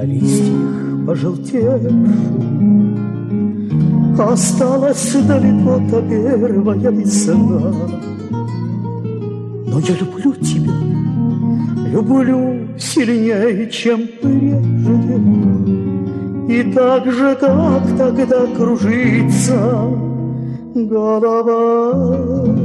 листьях пожелтевших осталась далеко та первая весна. Но я люблю тебя, люблю сильнее, чем прежде, и так же, как тогда, кружится голова.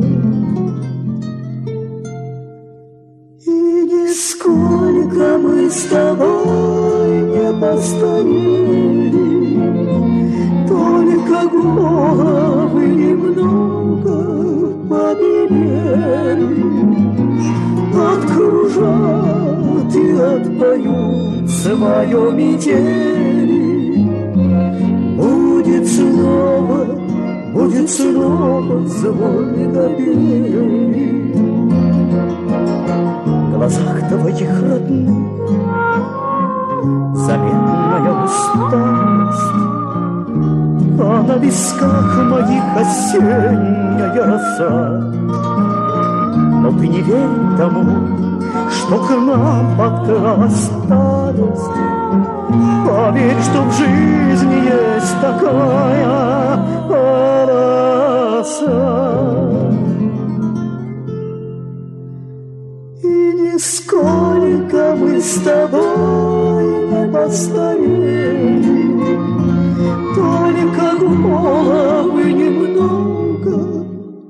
И нисколько мы с тобой не постарели, только головы немного побелели. Откружат и отпоют свое метели. Будет снова звон капели. В глазах твоих родных заметная усталость, а на висках моих осенняя роса. Но ты не верь тому, что к нам подкралась старость. Поверь, что в жизни есть такая полоса. И нисколько мы с тобой не постарели, только головы немного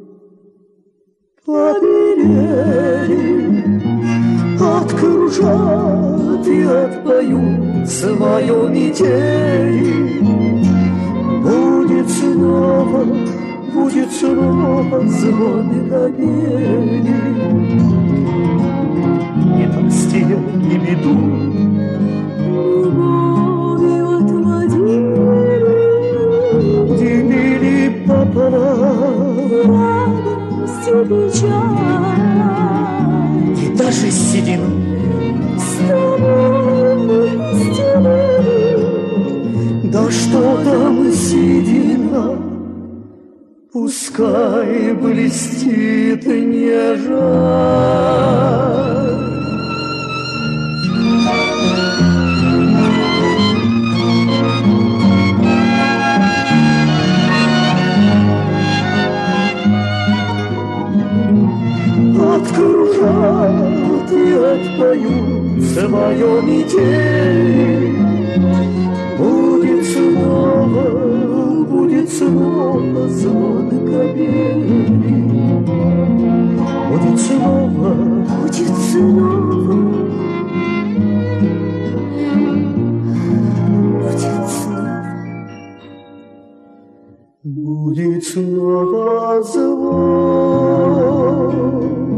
побелели. Откружат и отпоют свое метели. Будет снова звон капели. Ненастье и беду любовью отводили, делили пополам радость и печаль. И даже седину с тобой мы разделили. Да что там седина, пускай блестит, не жаль. Откружат и отпоют свое метель. Будет снова звон капели. Будет снова будет снова звон